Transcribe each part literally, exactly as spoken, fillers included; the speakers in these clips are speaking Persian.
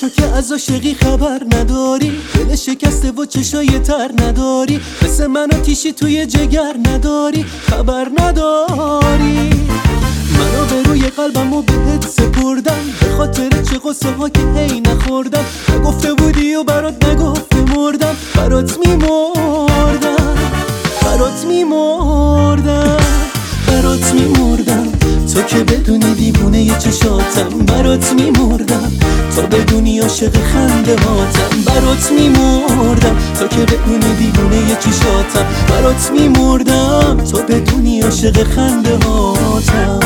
که از عاشقی خبر نداری، دل شکسته و چشای تر نداری، مثل من آتیشی توی جگر نداری، خبر نداری. منو به روی قلبمو بهت سپردم، به خاطر چه قصه ها که هی نخوردم. نگفته بودی و برات نگفته مردم، برات میمردم، برات میمردم، برات میمردم. تو که بدونی دیوونه ی چشاتم، برات میمردم. تو بدونی عاشق خنده هاتم، برات میمردم. تو که بدونی دیوونه ی چشاتم، برات میمردم. تو بدونی عاشق خنده هاتم.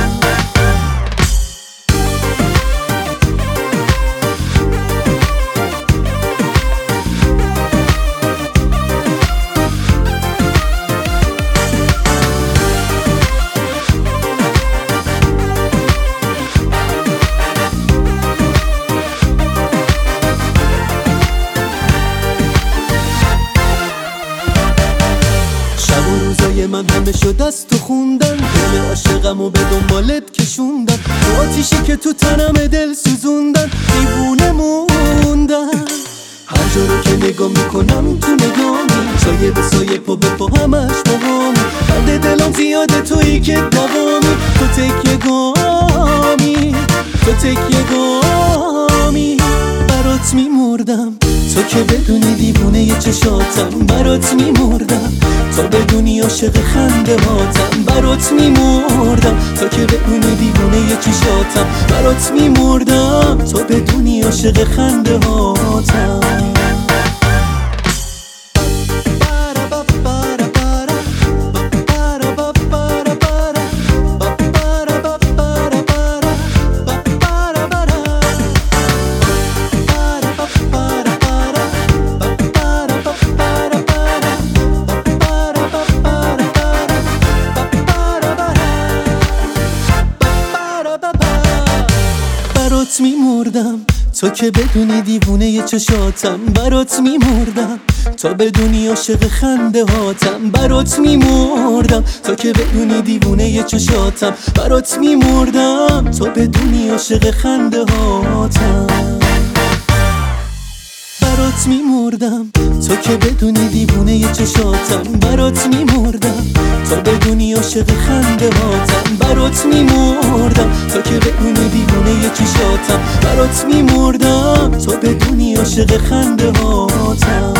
من همه شد از تو خوندم، دل عاشقمو به دنبالت کشوندم. تو آتیشی که تو تنم دل سوزوندن، دیوونه موندم. هر جا رو که نگاه میکنم تو نگامی، سایه به سایه پا به پا همش مهامی. درد دلم زیاده تویی که دوامی، تو تکیه گامی، تو تکیه گامی. برات میمردم. تو که بدونی دیوونه ی چشاتم، برات میمردم. تو بدونی عاشق خنده هاتم، برات میمردم. تو که بدونی دیوونه ی چشاتم، برات میمردم. تو بدونی عاشق خنده هاتم. برات میمردم. تو که بدونی دیوونه ی چشاتم، برات میمردم. تو بدونی عاشق خنده هاتم، برات میمردم. تو که بدونی دیوونه ی چشاتم، برات میمردم. تو بدونی عاشق خنده هاتم، برات میمردم. تو که بدونی دیوونه ی چشاتم، برات میمردم. تو بدونی عاشق خنده هاتم، برات میمردم. تو که بدونی دیوونه ی چشاتم، برات میمردم. تو بدونی عاشق خنده هاتم.